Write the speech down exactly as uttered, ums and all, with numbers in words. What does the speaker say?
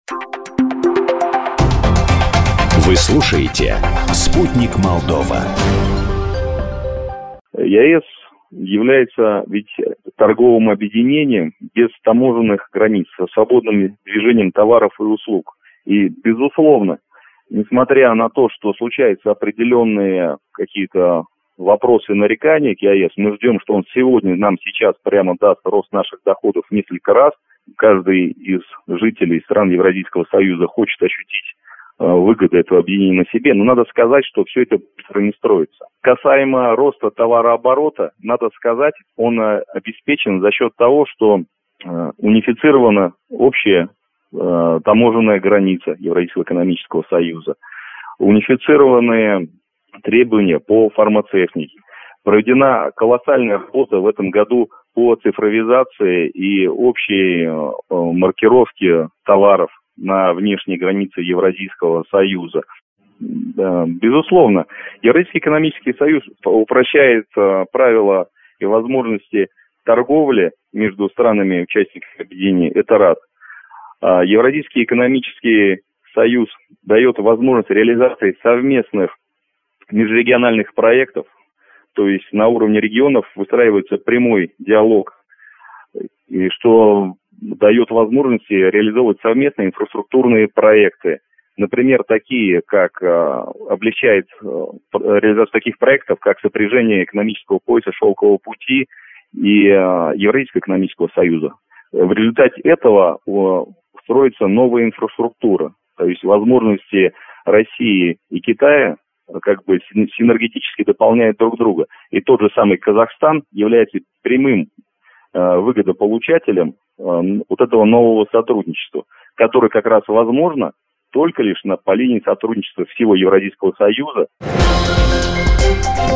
Вы слушаете «Спутник Молдова». ЕАЭС является ведь торговым объединением без таможенных границ, со свободным движением товаров и услуг. И, безусловно, несмотря на то, что случаются определенные какие-то вопросы и нарекания к ЕАЭС, мы ждем, что он сегодня нам сейчас прямо даст рост наших доходов в несколько раз. Каждый из жителей стран Евразийского союза хочет ощутить выгоды этого объединения на себе, но надо сказать, что все это быстро не строится. Касаемо роста товарооборота, надо сказать, он обеспечен за счет того, что унифицирована общая таможенная граница Евразийского экономического союза, унифицированные требования по фармацевтике. Проведена колоссальная работа в этом году по цифровизации и общей маркировке товаров на внешней границе Евразийского союза. Безусловно, Евразийский экономический союз упрощает правила и возможности торговли между странами-участниками объединения. Это раз. Евразийский экономический союз дает возможность реализации совместных межрегиональных проектов, то есть на уровне регионов выстраивается прямой диалог, и что дает возможности реализовывать совместные инфраструктурные проекты. Например, такие, как э, облегчает э, реализацию таких проектов, как сопряжение экономического пояса Шелкового пути и э, Евразийского экономического союза. В результате этого э, строится новая инфраструктура, то есть возможности России и Китая как бы синергетически дополняют друг друга. И тот же самый Казахстан является прямым э, выгодополучателем вот этого нового сотрудничества, которое как раз возможно только лишь на, по линии сотрудничества всего Евразийского союза.